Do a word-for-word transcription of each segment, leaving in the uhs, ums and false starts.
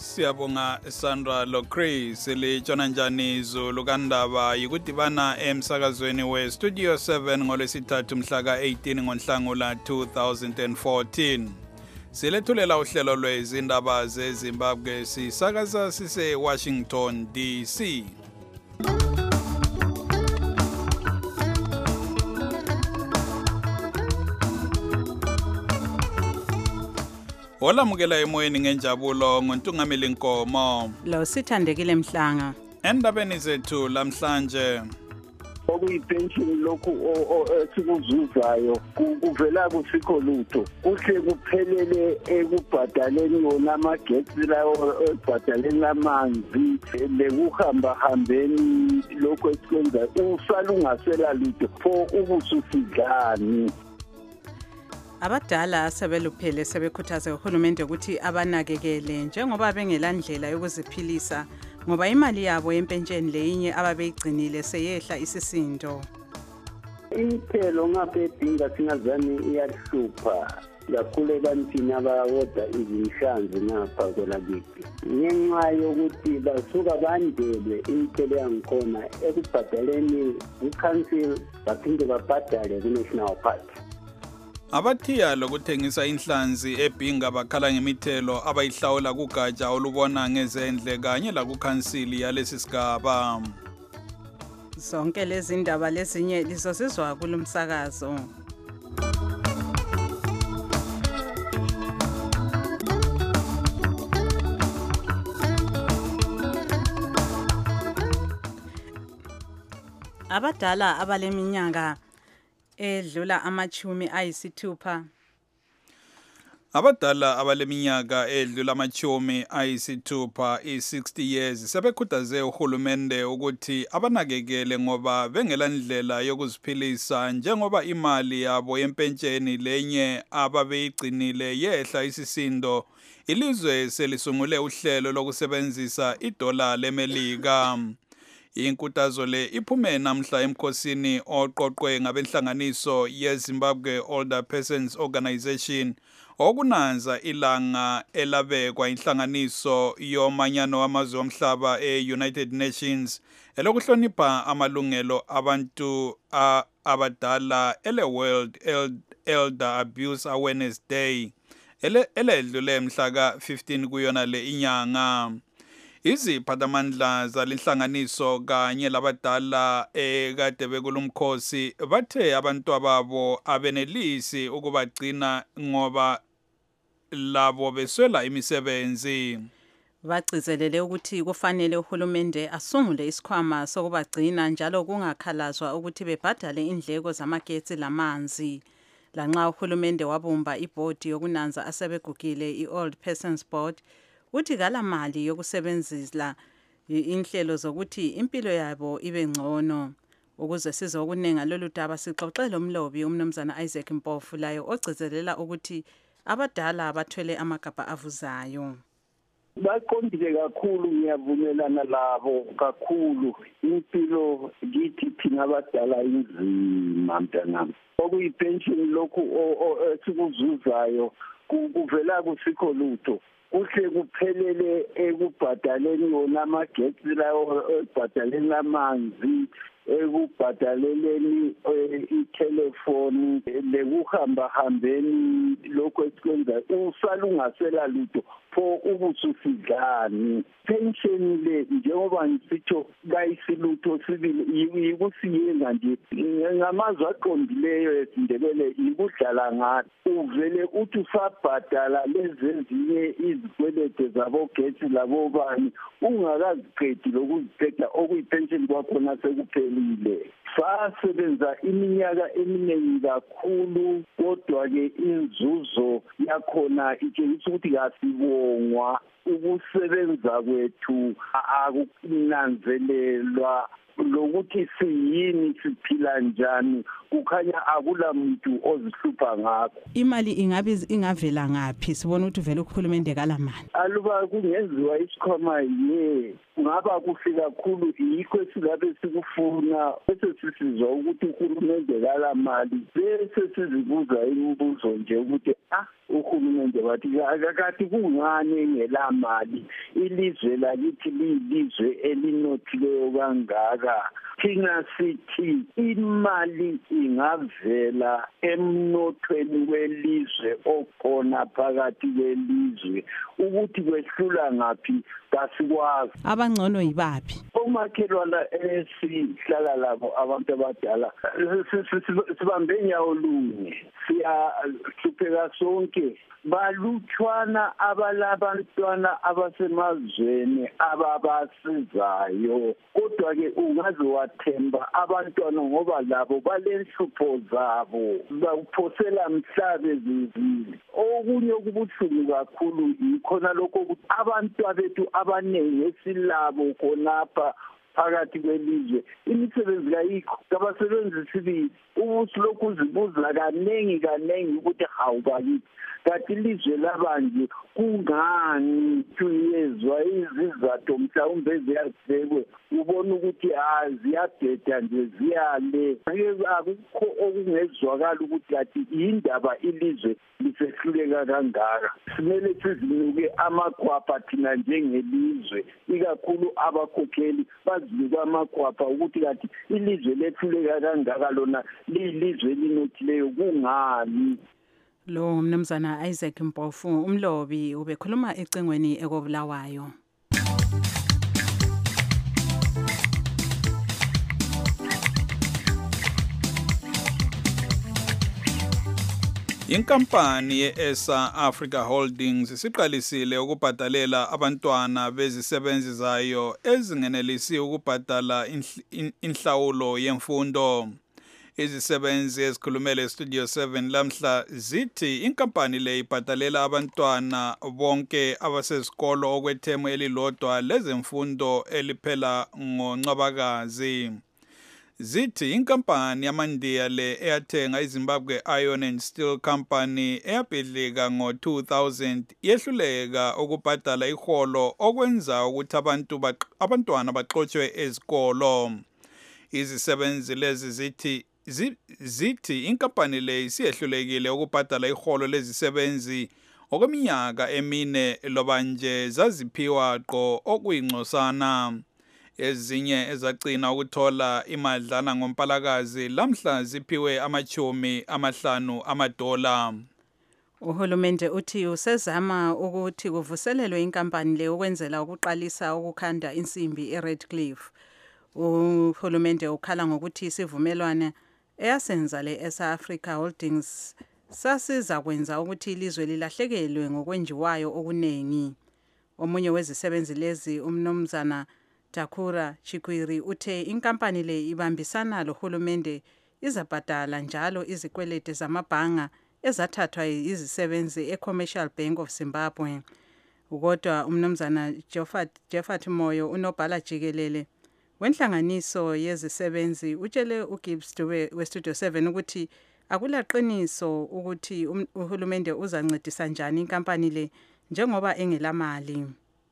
Siyabonga Sandra Locris litshona njani izulu kandaba yikudibana emsakazweni we Studio seven ngolwesithathu mhla ka eighteen ngoNhlangula two thousand fourteen. Silethulela uhlelo lwezindaba zeZimbabwe sisakaza sise Washington D C. Olamukela emoyeni ngenjabulo ngontungameli Nkomo. Lo sithandekile Mhlanga. Endabeni zethu lamhlanje okuyipension lokhu esikuzuzayo kuvela kusikho lutho kuhle kuphelele ekubhadaleni wona amagetsi lawo ekubhadaleni amanzi lekuhamba hambeni lokho esikwenza usala ungasela lutho pho ubususidlani. Abadala sebeluphele sebekhuthaza uhulumende ukuthi abanakekele njengoba bengelandlela yokuziphilisa ngoba imali yabo yempentsheni leyinye ababeyigcinile seyehla isisindo. Impelo ngapha edinga singazani iyahlupha kakhulu ebantwini abawoda izinhlanzi ngapha kwelakithi ngenxa yokuthi basuka bandele impelo yangikhona ekubhadaleni i-council baphinde babhadale ku-national park. Abathiya lokuthengisa inhlanzi eBhinga bakhala ngemithelo abayihlawula kugatsha olubona ngezendle kanye la kukhansili yalesi sigaba. Zonke lezi ndaba lezinye lizosizwa kulomsakazo. Abadala abaleminyaka edlula amachumi ayisithupha Abadala abaleminyaka edlula amachumi ayisithupha i-sixty years sebekhuthaze uhulumende ukuthi abanakekele ngoba bengelandlela yokuziphilisa njengoba imali yabo yempentsheni lenye ababeyigcinile yehla isisindo. Ilizwe selisungule uhlelo lokusebenzisa idola leMelika. Inkuthazo le iphume namhla emkhosini oqoqwe ngabenhlanganiso yeZimbabwe Older Persons Organization okunanza ilanga elabekwa inhlanganiso yomanyano wamazwe omhlaba e-United Nations elokuhlonipha amalungelo abantu abadala ele World Elder Abuse Awareness Day eledlule mhla ka fifteen kuyona le inyanga. Iziphathamandla zalenhlanganiso kanye labadala ekade bekulumkhosi bathe abantu ababo abenelisi ukubagcina ngoba labo beswela imisebenzi. Bagcizelele ukuthi kufanele uhulumende asungule isikhwama sokubagcina njalo kungakhalazwa ukuthi bebhadale indleko zamagetsi lamanzi. Lanxa uhulumende wabumba ibhodi yokunanza asebegugile i-Old Persons Board uthi kala mali yokusebenzisa inhlelo zokuthi impilo yabo ibe ngcono. Ukuze sizokunenga lolu daba sixoxele umlobi umnumzana Isaac Mpofu layo ogcizelela ukuthi abadala bathwele amagabha avuzayo. Baqondile kakhulu ngiyavumelana labo kakhulu impilo kithi thina abadala inzima mntanami. Okuyipension lokhu esikuzuzayo kuvela kusikho lutho kuhle kuphelele ekubhadaleni wona amagetsi lawo ekubhadaleni amanzi ekubhadaleleni itelefoni lekuhamba hambeni lokho esikwenza usala ungasela lutho pho ubususidlani. Pension le njengoba ngisitsho kayisilutho sibili yikusiyenga nje ngamazwi aqondileyo esindebele ikudlala ngathi uvele uthi usabhadala lezi ezinye izikwelede zabogetsi labobani ungakaziqedi lokuziqeda okuyipension kwakhona sekuphelile. Sasebenza iminyaka eminingi kakhulu kodwa-ke inzuzo yakhona itshengisa ukuthi kasibongwa ukusebenza kwethu akunanzelelwa lokuthi siyini siphila njani kukhanya akula muntu ozihlupha ngakho. Imali ingabe ingavela ngaphi sibona ukuthi vele uhulumende kalamali aluba kungenziwa isikhwama ye ngaba kuhle kakhulu yikho silabe sikufuna bese sisizwa ukuthi uhulumende kalamali bese sizibuza imibuzo nje ukuthi ah uhulumende uhulumende bathi akakathi kungani ngelamali ilizwe lakithi lilizwe elinothileyo kangaka. Thina sithi imali ingavela emnothweni welizwe okhona phakathi kwelizwe ukuthi kwehlula ngaphi kasikwazi. Abangcono yibaphi? Omakhelwana esihlala labo abantu abadala sibambe inyawo lunye, siyahlupheka sonke. Balutshwana abalabantwana abasemazweni ababasizayo, kodwa-ke ungaze wathemba abantwana ngoba labo balenhlupho zabo, baphosela mhlabe zizile. Okunye okubuhlungu kakhulu yikhona lokho ukuthi abantwana bethu abaningi esilabo khonapha phakathi kwelizwe imisebenzi kayikho, kabasebenzisi ibili. Ubusilokhu uzibuza kanengi kanengi ukuthi hawu bakithi kanti ilizwe labanje kungani tuyezwa izizathu mhlawumbe ziyazibekwe ubona ukuthi ziyadeda nje ziyale. Akukho okungezwakala ukuthi athi indaba ilizwe lisehluleka kangaka. Simele sizinuke amakhwapha thina njengelizwe, ikakhulu abakhokheli bazinuke amakhwapha ukuthi kanti ilizwe lehluleka kangaka lona lilizwe elinothileyo kungani. Lo mnumzana Isaac Mpofu umlobi ubekhuluma ecingweni ekobulawayo. Inkampani ye-ESA Africa Holdings isiqalisile ukubhadalela abantwana bezisebenzi zayo ezingenelisi ukubhadala inhlawulo yemfundo. Izisebenzi ezikhulumele Studio seven lamhla zithi inkampani le ibhadalela abantwana bonke abasesikolo okwethemu elilodwa lezemfundo eliphela ngoNcwabakazi. Zithi inkampani yamandiya le eyathenga iZimbabwe Iron and Steel Company eyabhidlika ngo two thousand yehluleka ukubhadala iholo okwenza ukuthi abantu abantwana baxotshwe ezikolo. Izisebenzi lezi zithi zithi inkampani le isiyehlulekile ukubhadala iholo lezisebenzi okweminyaka emine loba nje zaziphiwa qo okuyingcosana. Ezinye ezacina ukuthola imadlana ngompalakazi lamhla ziphiwe amachumi amahlanu amadola. Uhulumende uthi usezama ukuthi kuvuselelwe inkampani le ukwenzela ukuqalisa ukukhanda insimbi eRedcliffe. Uhulumende ukhala ngokuthi isivumelwano eyasenza le ESA Africa Holdings sasiza kwenza ukuthi ilizwe lilahlekelwe ngokwenjiwayo okunengi. Omunye wezisebenzi lezi umnumzana Takura Chikwiri uthe inkampani le ibambisana lohulumende izabhadala njalo izikwelede zamabhanga ezathathwa izisebenzi eCommercial Bank of Zimbabwe. Ukodwa umnumzana Jeffat Moyo unobhala jikelele wenhlanganiso yezisebenzi utshele uGibbs Dube weStudio seven ukuthi akulaqiniso ukuthi uhulumende uzancedisa njani inkampani le njengoba engelamali.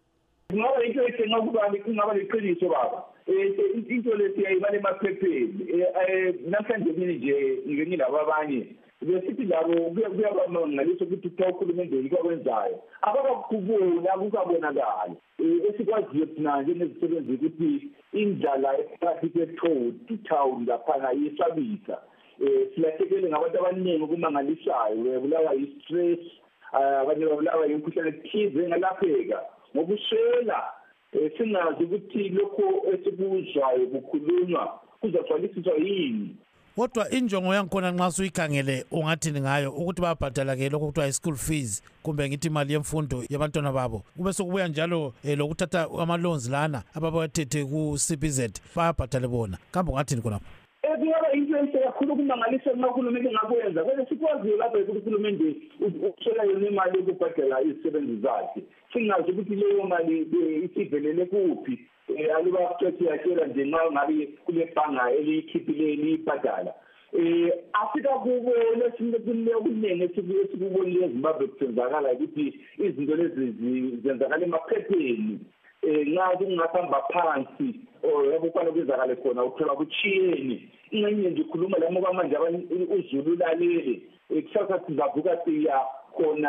Ngoba into ethenga kubani kungaba leqiniso baba. Eh into lesi ayibale emaphepheni. Eh namhlanje mina nje ngilaba abanye besithi labo kuyaba ngaliso ukuthi xa uhulumende ikwenzayo abakakubona akukabonakala. Esikwaziyo thina njengezisebenzi ukuthi indlala ephakathi kwe-town lapha iyesabisa. Eh silahlekele ngabantu abaningi kumangalisayo bulawa i-stress abanye babulawa imikhuhlane ethize ngalapheka. Ngokushela singazi ukuthi lokho esikuzwayo kukhulunywa kuzagcwalisiswa yini. Kodwa injongo yangikhona nxa suyikhangele ungathini ngayo ukuthi babhadala ke lokho kuthiwa i-school fees kumbe ngithi imali yemfundo yabantwana babo kube sokubuya njalo lokuthatha ama-loans lana ababawathethe ku-C B Z bayabhadale bona kambe ungathini khonapho? Kungaba into enhle kakhulu ukumangalisa uma uhulumende ngakwenza kodwa sikwaziyo lapha ukuthi uhulumende ushela yona imali yokubhadala izisebenzi zakhe singazi ukuthi leyo mali isivelele kuphi. Aluba kuthi yashela nje nxa ngabe kule bhanga eliyikhiphileyo ibhadala. Eh afika kubo lesinto kuningi esikubonile eZimbabwe kusenzakala ukuthi izinto lezi zenzakala emaphepheni. Eh nxa kungahamba phansi yabo kwalo kwenzakala khona uthola kuchiyeni ingene nje khuluma lamo kwamanje uzulu lalele kusasa sizavuka siya khona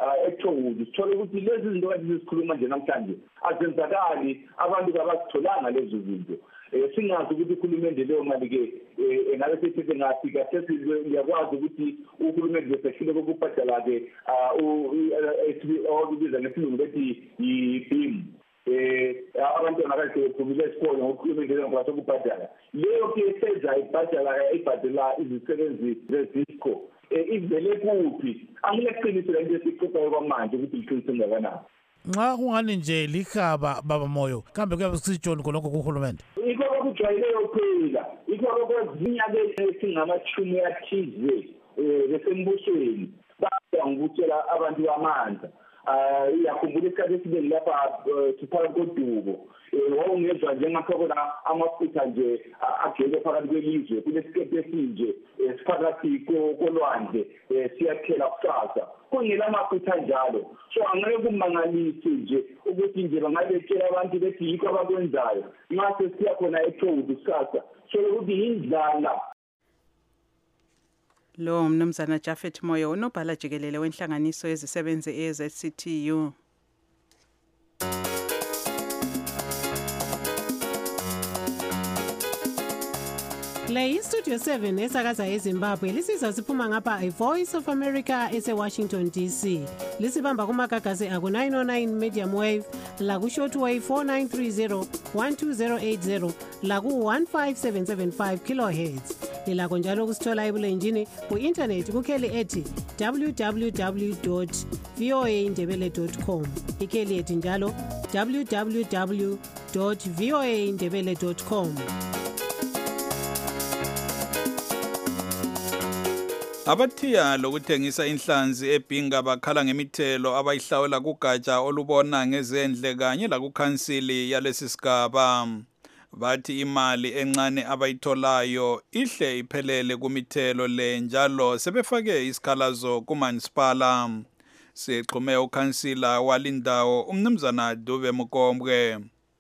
eThongudi sithole ukuthi lezi zinto ezisikhuluma nje namhlanje azenzakali abantu abazitholanga lezo zinto singazi ukuthi uhulumende leyo mali ke engabe sethi ngafika sethi ngiyakwazi ukuthi uhulumende besehlule kokubhadala ke ukubiza ngesilungu bethi i-B I M eh abantwana bakhe bephumile esikole ngokuhulumende ngokwazi ukubhadala leyo ke senza ibhadala ibhadala izisebenzi zezisco ivele kuphi angilaqinise la into esixoxayo kwamanje ukuthi iqinise ngakanani nxa kungani nje lihaba baba Moyo kambe kuyabe kusitshoni khonokho kuhulumende ikho okujwayeleyo phela ikho okwezinyaka esingamachumi athize besembusweni baya ngikutshela abantu bamandla uh iyakhumbula isikhathi esiningi lapha siphakathi kodubo wawungezwa njengakho kona amafutha nje agcwele phakathi kwelizwe kunesikhathi esinje siphakathi kolwandle siyaphela kusasa kungela amafutha njalo so angeke kumangalisi nje ukuthi nje bangabetshela abantu bethi yikho abakwenzayo mase siya khona eThongudi kusasa so ukuthi indlala. Lo mnumzana Japhet Moyo unobhala jikelele wenhlanganiso yezisebenzi e-Z C T U. Le iStudio seven esakaza eZimbabwe lisizwa siphuma ngapha iVoice of America ese-Washington D C. Lisibamba kumagagasi aku nine oh nine medium wave, laku shortwave four nine three zero one two zero eight zero, laku one five seven seven five kilohertz. Lilakho njalo kusithola ebulenjini ku-internet kukheli ethi w w w dot voa ndebele dot com. Ikheli ethi njalo w w w dot voa ndebele dot com. Abathiya lokuthengisa inhlanzi eBhinga bakhala ngemithelo abayihlawula kugatsha olubona ngezendle kanye lakukhansili yalesi sigaba. Bathi imali encane abayitholayo ihle iphelele kumithelo le njalo sebefake isikhalazo kuManisipala. Sixhume ukhansila walindawo umnumzana Dube Mukombwe.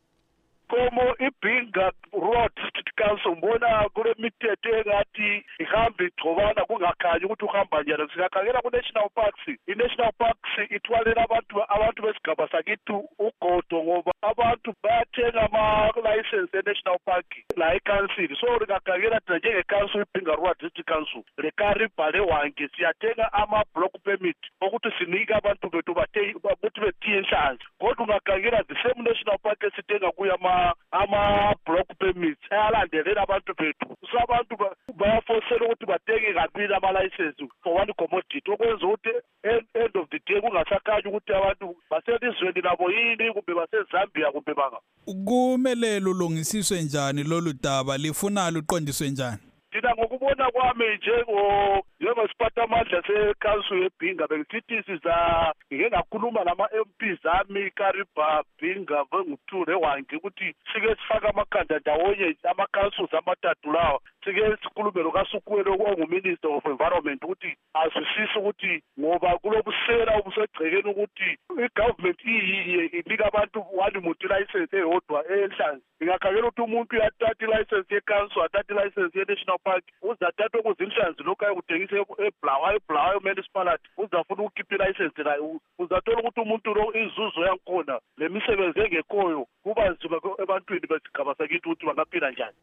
Como iBhinga Road District Council mbona kule mithetho engathi ihambe igcobana kungakhanyi ukuthi uhamba njani singakhangela ku National Parks. I National Parks ithwalela abantu abantu besigaba sakithi ugodo ngoba abantu bayathenga ama license e National Park la eCouncil so lingakhangela thina njenge council iBhinga Road District Council lekari bhale wanke siyathenga ama block permit ukuthi sinika abantu bethu bathe ukuthi bethiye inhlanzi kodwa ungakhangela the same National Park esithenga kuya ama ama block permits ayalandelela abantu bethu so abantu bayafosela ukuthi bathenge kabili ama license for one commodity okwenza ukuthi end of the day kungasakhanyi ukuthi abantu baselizweni labo yini kumbe baseZambia kumbe banga kumele lulungisiswe njani lolu daba lifuna luqondiswe njani Thina ngokubona kwami njengo njengesiphatha amandla seCouncil eBhinga bengisithi siza ngike ngakhuluma nama M P zami Kariba Bhinga nguthure wanke ukuthi sike sifaka amakhanda ndawonye ama councils amathathu lawa sike sikhulume lokasukuwelo onguminister of environment ukuthi asisise ukuthi ngoba kulobusela obusegcekeni ukuthi igovernment iyiye inika abantu one multi license eyodwa enhlanzi ingakhangela ukuthi umuntu uyathatha license yeCouncil athatha license ye-National Park uzathatha okuzinhlanzi lokho ayekuthengisa eBlawayo eBlawayo municipality uzafuna ukukhipha license la uzathola ukuthi umuntu lo izuzo yankhona lemisebenzi engekhoyo kuba nzima ebantwini besigaba sakithi ukuthi bangaphila njani.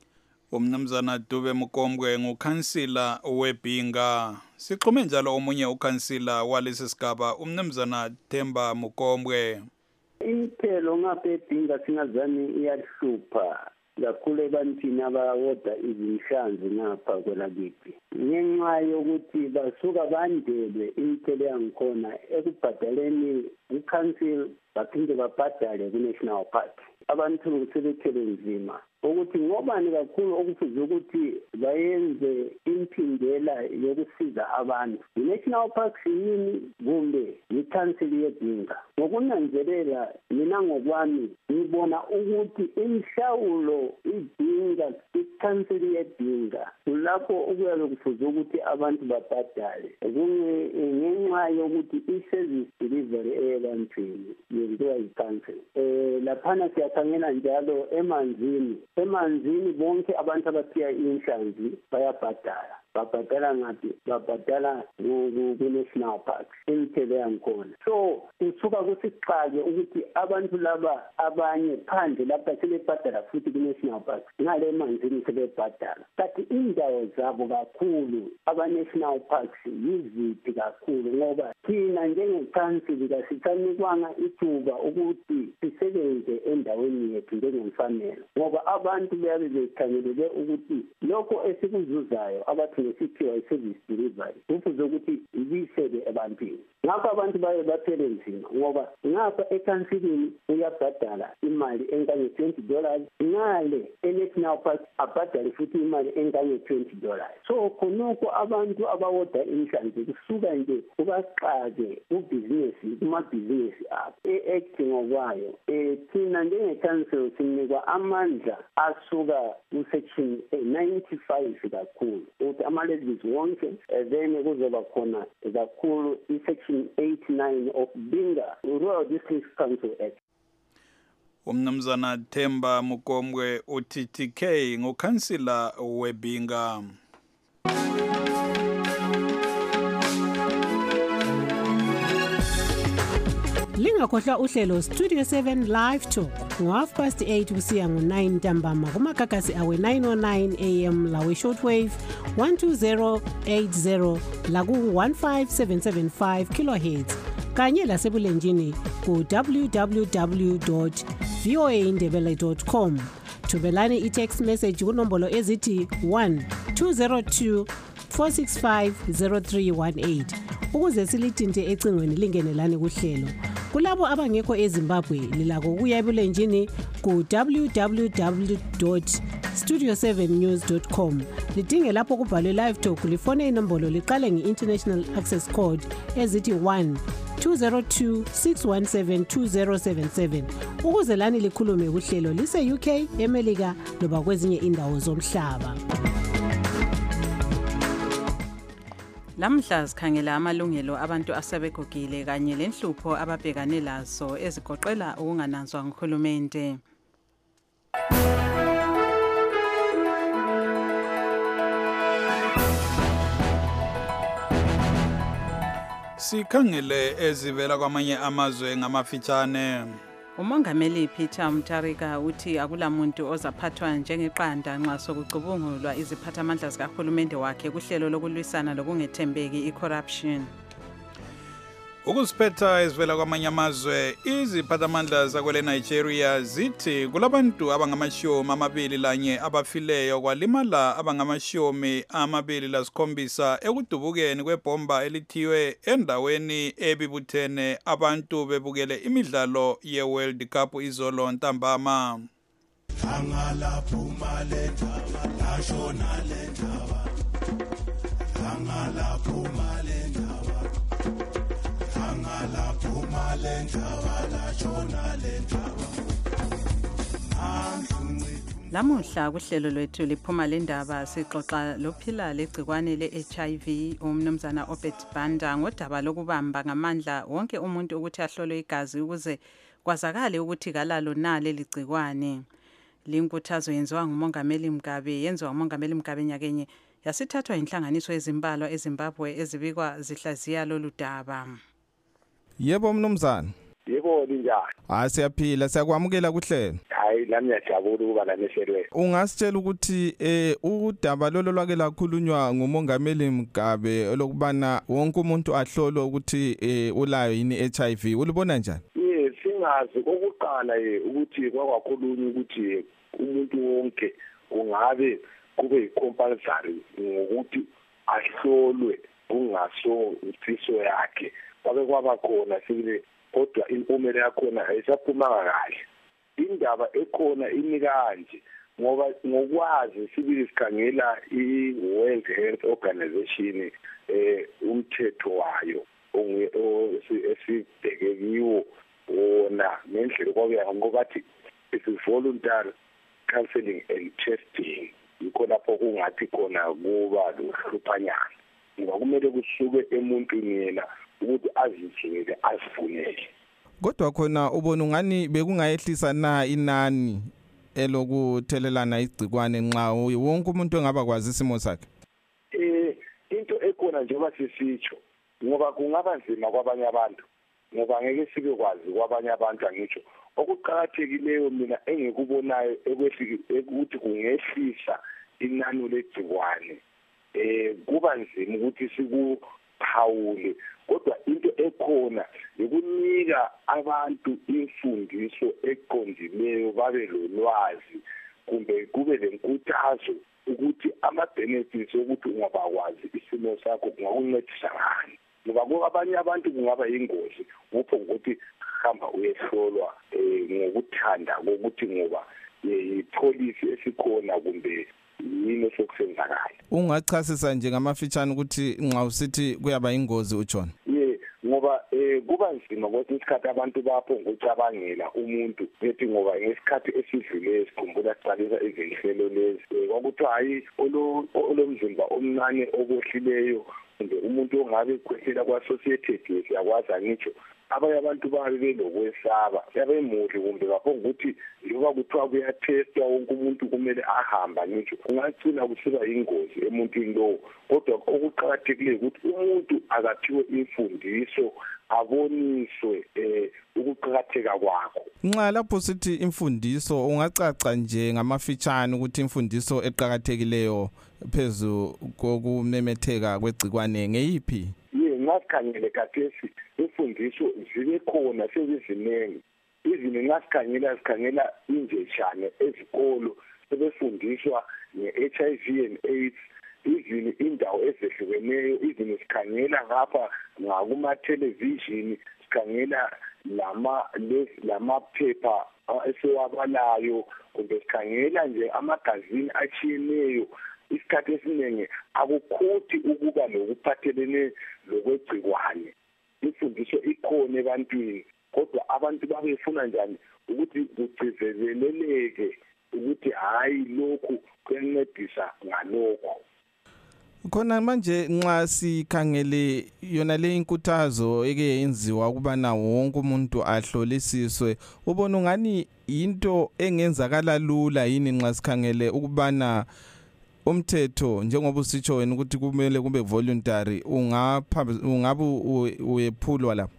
Umnumzana Dube Mukombwe ngukhansila weBhinga. Sixhume njalo omunye ukhansila walesi sigaba umnumzana Themba Mukombwe. Imithelo ngapha eBhinga singazani iyahlupha kakhulu ebantwini abawoda izinhlanzi ngapha kwelakithi ngenxa yokuthi basuka bandelwe imithelo yangikhona ekubhadaleni i-council baphinde babhadale ku-National Park abantu sebethele nzima ukuthi ngobani kakhulu okufuze ukuthi bayenze imphindela yokusiza abantu i-National Parks yini kumbe i-council yeBhinga ngokunanzelela mina ngokwami ngibona ukuthi imhlawulo iBhinga i-council yeBhinga kulapho okuyabe kufuze ukuthi abantu babhadale ngenxa yokuthi i-service delivery ebantwini yenziwa yi-council um laphana siyakhangela njalo emanzini emanzini bonke abantu abathiya inhlanzi bayabhadala babhadala ngaphi babhadala ku-national park imithelo yangikhona. So kusuka kusixake ukuthi abantu laba abanye phandle lapha sebebhadala futhi ku-national park ngale manzini sebebhadala, kanti indawo zabo kakhulu aba-national parks yiziphi kakhulu, ngoba thina njengekhansili kasithanikwanga ithuba ukuthi sisebenze endaweni yethu njengemfanelo, ngoba abantu bayabe bekhangelele ukuthi lokho esikuzuzayo abathi ngesiphiwa i-service delivery kufuze ukuthi ibuyisele ebantwini. Ngakho abantu baye baphele nzima, ngoba ngapha ekhansilini uyabhadala imali engange-twenty dollars, ngale e-national park abhadale futhi imali engange-twenty dollars. So khonokho abantu abawoda inhlanzi kusuka nje kubaxake ubhizinesi kumabhizinesi abo e-acting okwayo. Um thina njengekhansili sinikwa amandla asuka ku-section ninety-five kakhulu ukuthi ama-levels wonke, then kuzoba khona kakhulu i-section eighty-nine of Binga Rural District Council Act. Umnumzana Themba Mukomwe u-T T K ngukhansila weBinga. Lingakhohlwa uhlelo Studio seven Live Talk ngo-half past eight kusiya ngo-nine ntambama kumakakasi awe nine oh nine A M lawe shortwave one two zero eight zero laku one five seven seven five kilohertz kanye lasebulenjini ku w w w dot voa indebele dot com. Thubelani i-text message kunombolo ezithi one two zero two four six five zero three one eight ukuze silithinte ecingweni lingenelani kuhlelo. Kulabo abangekho eZimbabwe lilako ukuya ebulenjini ku w w w dot studio seven news dot com. Lidinge lapho kubhalwe live talk, lifone inombolo liqale nge-international access code ezithi one two zero two six one seven two zero seven seven ukuze lani likhulume kuhlelo lise U K, eMelika loba kwezinye indawo zomhlaba. Lamhla sikhangela amalungelo abantu asebegugile kanye lenhlupho ababhekane lazo ezigoqela ukungananzwa nguhulumende. Sikhangele ezivela kwamanye amazwe ngamafitshane. Umongameli Peter Mutharika uthi akulamuntu ozaphathwa njengeqanda nxa sokucubungulwa iziphathamandla zikahulumende wakhe kuhlelo lokulwisana lokungethembeki i-corruption. Ukusiphetha ezivela kwamanye amazwe, iziphathamandla zakwele Nigeria zithi kulabantu abangamashumi amabili lanye abafileyo kwalimala abangamashumi amabili lasikhombisa ekudubukeni kwebhomba elithiwe endaweni ebibuthene abantu bebukele imidlalo ye-World Cup izolo ntambama. Lamuhla kuhlelo lwethu liphuma lendaba sixoxa lophila legcikwane le-H I V umnumzana Obed Banda ngodaba lokubamba ngamandla wonke umuntu ukuthi ahlolwe igazi ukuze kwazakale ukuthi kalalo na leli gcikwane. Linkuthazo yenziwa ngumongameli Mugabe yenziwa ngumongameli Mugabe nyakenye yasithathwa inhlanganiso ezimbalwa eZimbabwe ezibikwa zihlaziya lolu daba. Yebo mnumzana. Yebo linjani? Ah siyaphila, siyakwamukela kuhlelo. Hayi lami ngiyajabula ukuba la nehlelwe. Ungasitshela ukuthi eh udaba lolo lwake lakhulunywa ngumongameli Mugabe olokubana wonke umuntu ahlolwe ukuthi eh ulayo yini H I V. Ulibona njani? Yes, singazi kokuqala eh ukuthi kwakwakhulunywa ukuthi umuntu wonke ungabe kube compulsory ngokuthi ahlolwe kungaso imfiso yakhe. Kwabe kwaba khona sibile kodwa impumela yakhona ayisaphuma kahle. Indaba ekhona inikanje ngoba ngokwazi sibili sikhangela i-World Health Organization eh umthetho wayo esibheke kiwo wona ngendlela kwakuya ngokuthi it's voluntary counseling and testing. Yikho lapho kungathi khona kuba lohluphanyana. Ngoba kumele kusuke emuntwini yena ukuthi azithengele asifunele. Kodwa khona ubona ungani bekungayehlisa na inani elokuthelelana igcikwane nxa wonke umuntu engaba kwazi isimo sakhe? Eh khona njengoba sisitsho ngoba kungaba nzima kwabanye abantu ngoba ngeke sibe kwazi kwabanye abantu angitsho okuqhakathekileyo mina engikubonayo ekwehliki ukuthi kungehlisa inani legciwane eh kuba nzima ukuthi sikuphawule kodwa into ekhona ukunika abantu imfundiso eqondileyo babe lolwazi kumbe kube lenkuthazo ukuthi ama benefits ukuthi ungabakwazi isimo sakho kungakuncedisa ngani ngoba kwabanye abantu kungaba ingozi ngopho ukuthi hamba uyehlolwa ngokuthanda ukuthi ngoba ipolice esikhona kumbe yini sokusenzakala. Ungachasisa nje ngamafitshane ukuthi nxa usithi kuyaba ingozi uJohn? Yeah, ngoba eh kuba nzima ukuthi isikhathi abantu bapho ngokucabangela umuntu bethi ngoba ngesikhathi esidlule sikhumbula siqalisa izinhlelo lezi kwakuthiwa hayi olomzimba omncane obohlileyo kumbe umuntu ongabe kwehlela kwa associated yakwazi angitsho abanye abantu babe belokwesaba yabemuhle kumbe baphonga ukuthi njengoba kuthiwa kuyatestwa wonke umuntu kumele ahamba ngitsho kungagcina kusiba ingozi emuntwini lowo kodwa okuqhakathekileyo ukuthi umuntu akaphiwe imfundiso aboniswe eh ukuqhakatheka kwakho. Nxa lapho sithi imfundiso ungacaca nje ngamafitshane ukuthi imfundiso eqhakathekileyo phezu kokumemetheka kwegcikwane ngeyiphi? Ngasikhangele kathesi imfundiso zibe khona sezizinengi izini ngasikhangela sikhangela injeshane ezikolo sebefundiswa nge-H I V and AIDS izini indawo ezehlukeneyo izini sikhangela ngapha ngakuma television sikhangela lama lamaphepha esiwabalayo kumbe sikhangela nje amagazini achiyeneyo isikhathi esiningi akukhuthi ukuba lokuphathelene lokwegcikwane imfundiso ikhona ebantwini kodwa abantu babefuna njani ukuthi kucizeleleke ukuthi hayi lokhu kuyancedisa ngalokho. Khona manje nxa sikhangele yona le inkuthazo eke yenziwa ukubana wonke umuntu ahlolisiswe ubona ngani into engenzakala lula yini nxa sikhangele ukubana umthetho njengoba usitsho wena ukuthi kumele kube voluntary ungapha ungabe uyephulwa lapha?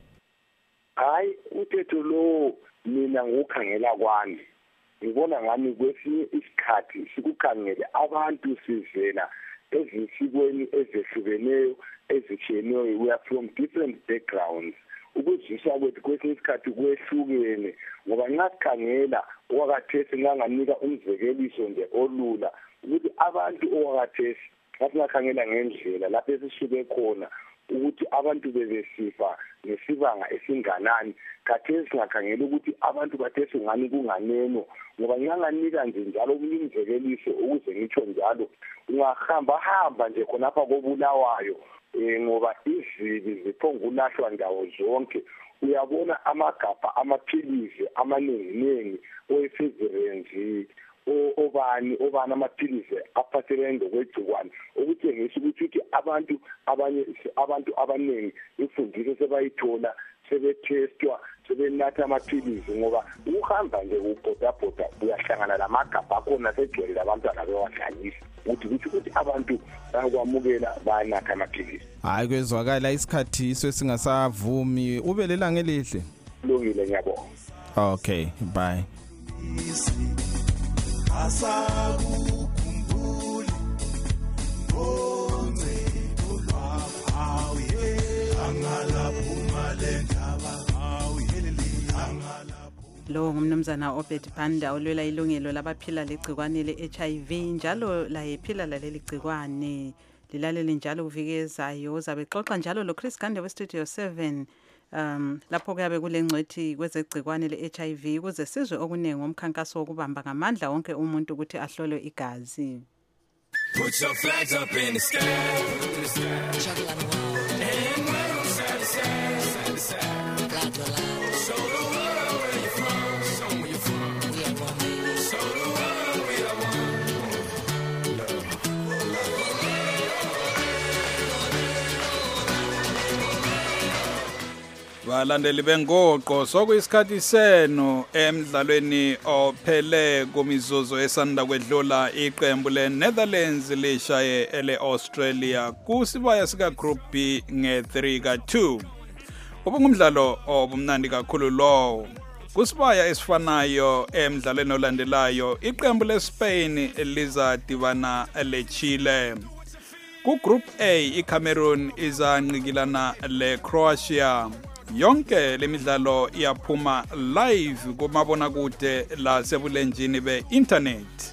Hayi umthetho lo mina ngokukhangela kwami ngibona ngani kwesinye isikhathi sikukhangele abantu sizela ezinsikweni ezehlukeneyo ezitshiyeneyo we are from different backgrounds ukuzisa kwethu kwesinye isikhathi kwehlukene ngoba nxa sikhangela okwakathesi nganganika umzekeliso nje olula ukuthi abantu okwakathesi ngasingakhangela ngendlela lapho esisuke khona ukuthi abantu bebesifa nesibanga esinganani khathesi singakhangela ukuthi abantu bathesi ngani kunganeno ngoba nganganika nje njalo umzekeliso ukuze ngitsho njalo ungahamba hamba nje khonapha kobulawayo ngoba izibi ziphonga ulahlwa ndawo zonke uyabona amagabha amaphilisi amaningi oefezirenzi obani obani amaphilisi aphathelene ngokwegcikwane okutshengisa ukuthi abantu abanye abantu abaningi imfundiso sebayithola sebetestwa sebenatha amaphilisi ngoba uhamba nje ubhodabhoda uyahlangana lamagabha akhona segcwele abantwana bewahlalisa ukuthi kuthi ukuthi abantu bayakwamukela bayanatha amaphilisi. Hayi kwezwakala isikhathi iswe singasavumi ubelela ngelihle. Lungile ngiyabonga. Okay, bye. Asakukhumbuli oncedo lwakho awuye angalaphuma lendaba awuyeleli angalapho. Lo ngumnumzana Obed Panda olwela ilungelo labaphila legcikwane le-H I V njalo laye phila laleli gcikwane lilalele njalo uvikezayo uzabe xoxa njalo lo Chris Gande we Studio seven um lapho kuyabe kulengcwethi kwezegcikwane le-H I V ukuze sizwe okuningi ngomkhankaso wokubamba ngamandla wonke umuntu ukuthi ahlolwe igazi. Put your flags up in the sky, in the sky. Juggle on the wall. And wave them side to side, side to side. Flag to line. Show the world where you're from, show them where you're from. We are one, baby. Show the world we are one. Balandeli bengoqo sokuyisikhathi senu emidlalweni ophele kumizuzu esanda kwedlula iqembu leNetherlands lishaye ele Australia kusibaya sika Group B nge three ka two. Ubungumdlalo obumnandi kakhulu lo. Kusibaya esifanayo emidlalweni olandelayo iqembu leSpain liza divana leChile. Ku Group A iCameroon izanqikilana leCroatia. Yonke lemidlalo iyaphuma live kumabonakude la sebulenjini be-internet.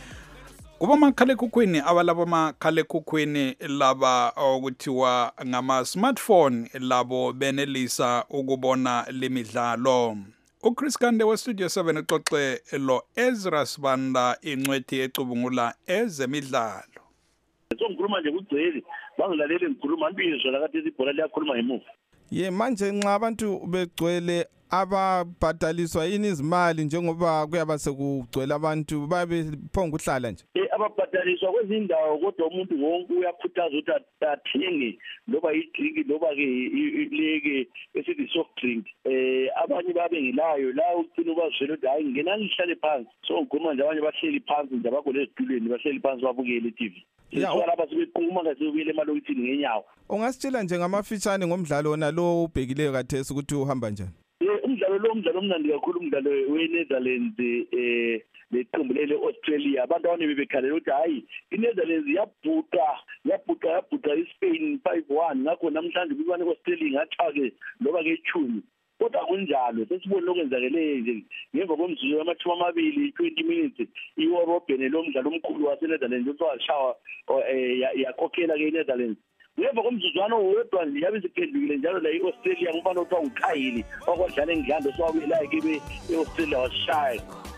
Kuba makhalekhukhwini abalabo makhalekhukhwini laba okuthiwa ngama-smartphone labo benelisa ukubona lemidlalo. uChris Kande weStudio seven uxoxe lo Ezra Sibanda incwethi ecubungula ezemidlalo. Songikhuluma nje kugcwele bangilalele ngikhuluma anibizwe la kade ibhola liyakhuluma ngemuva. Ye manje nxa abantu begcwele ababhadaliswa yini izimali njengoba kuyaba sekugcwele abantu babe phonga uhlala nje. Eh ababhadaliswa kwezindawo kodwa umuntu wonke uyakhuthaza ukuthi athenge loba idrink loba ke ileke esithi soft drink. Eh abanye babe ngilayo la ucina ubazwela ukuthi hayi ngena ngihlale phansi. So ngoma nje abanye bahleli phansi nje abakho lezitulweni bahleli phansi babukele iT V. Ya lapha sibeqhuma ngasebuyele emalokitini ngenyawo. Ungasitshela nje ngamafitshane ngomdlalo wona lo ubhekileyo kathesi ukuthi uhamba njani? Eh umdlalo lo umdlalo omnandi kakhulu umdlalo weNetherlands eh leqembu le Australia abantu abane bebekhalela ukuthi hayi iNetherlands yabhuqa yabhuqa yabhuqa iSpain five one ngakho namhlanje bibane Australia ngathake loba ke ichumi. Kodwa kunjalo sesibone lokwenzakele nje ngemva komzuzu wamathumi amabili twenty minutes iEuropean lo mdlalo omkhulu waseNetherlands uswashawa yakhokhela ke iNetherlands. Ngemva komzuzwana owedwa nje yabe siphendukile njalo la iAustralia ngubani othiwa uKhayili okwadlala engidlando swabuyela ke beAustralia washaya.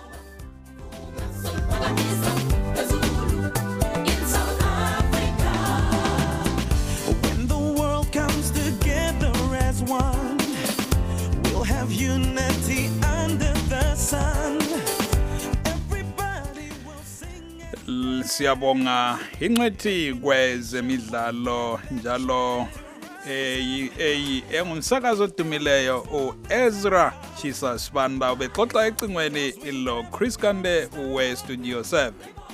When the world comes together as one, we'll have unity under the sun. Everybody will sing. Siyabonga incwethi kwezemidlalo njalo eh eh engumsakazo odumileyo uEzra Chisa Sibanda ubexoxa ecingweni lo Chris Kande weStudio seven.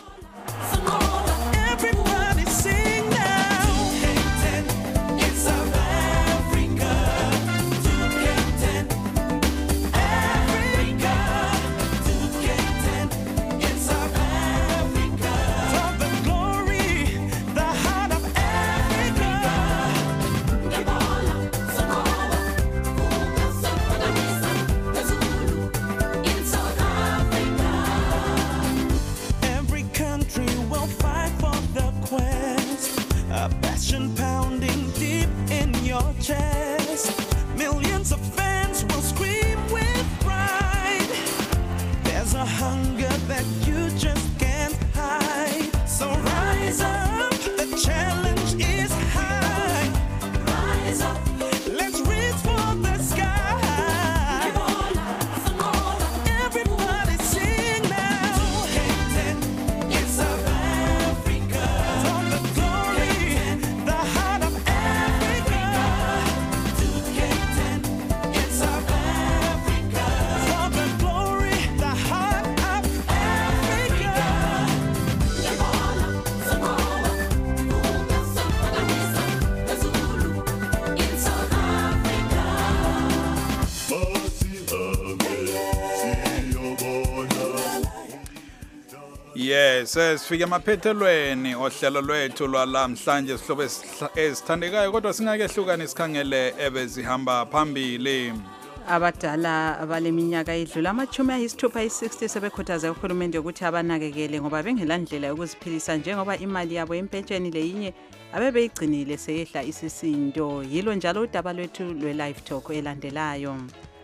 Everybody sing now. It's South Africa. two K ten. Africa. two K ten. It's South Africa. For the glory, the heart of Africa. Ebola, Samoa, Kunga, Sopanamisa, Zulu. In South Africa. Every country will fight for the quest. A passion pounding deep in your chest. Millions of fans will scream with pride. There's a hunger that you just can't hide. So rise up, the challenge is high. Rise up, let's reach for the sky. Everybody sing now. It's South Africa. For the glory, the heart of Africa. two K ten. It's South Africa. For the glory, the heart of Africa. Ebola, Samoa, Kunga, Sopanamisa, Zulu. In South Africa. Yes, sifike emaphethelweni ohlelo lwethu lwalamhlanje sihlobo esithandekayo kodwa singakehlukana isikhangele ebezihamba phambili. Abadala abaleminyaka idlula amachumi ayisithupha ayisixty sebekhuthaza uhulumende ukuthi abanakekele ngoba bengelandlela yokuziphilisa njengoba imali yabo yempentsheni leyinye abebeyigcinile seyehla isisindo. Yilo njalo udaba lwethu lwe-live talk elandelayo.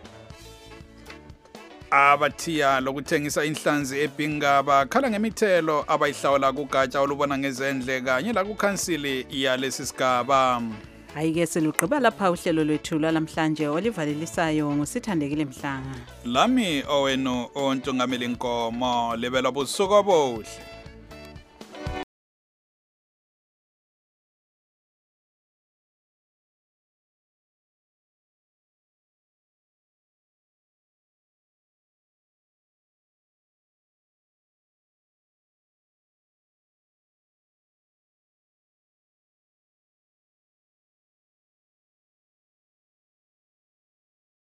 Abathiya lokuthengisa inhlanzi eBinga bakhala ngemithelo abayihlawula kugatsha olubona ngezendle kanye la kukhansili yalesi sigaba. Hayike selugqiba lapha uhlelo lwethu lwalamhlanje olivalelisayo ngusithandekile Mhlanga. Lami owenu ontungameli inkomo lebela busuku obuhle.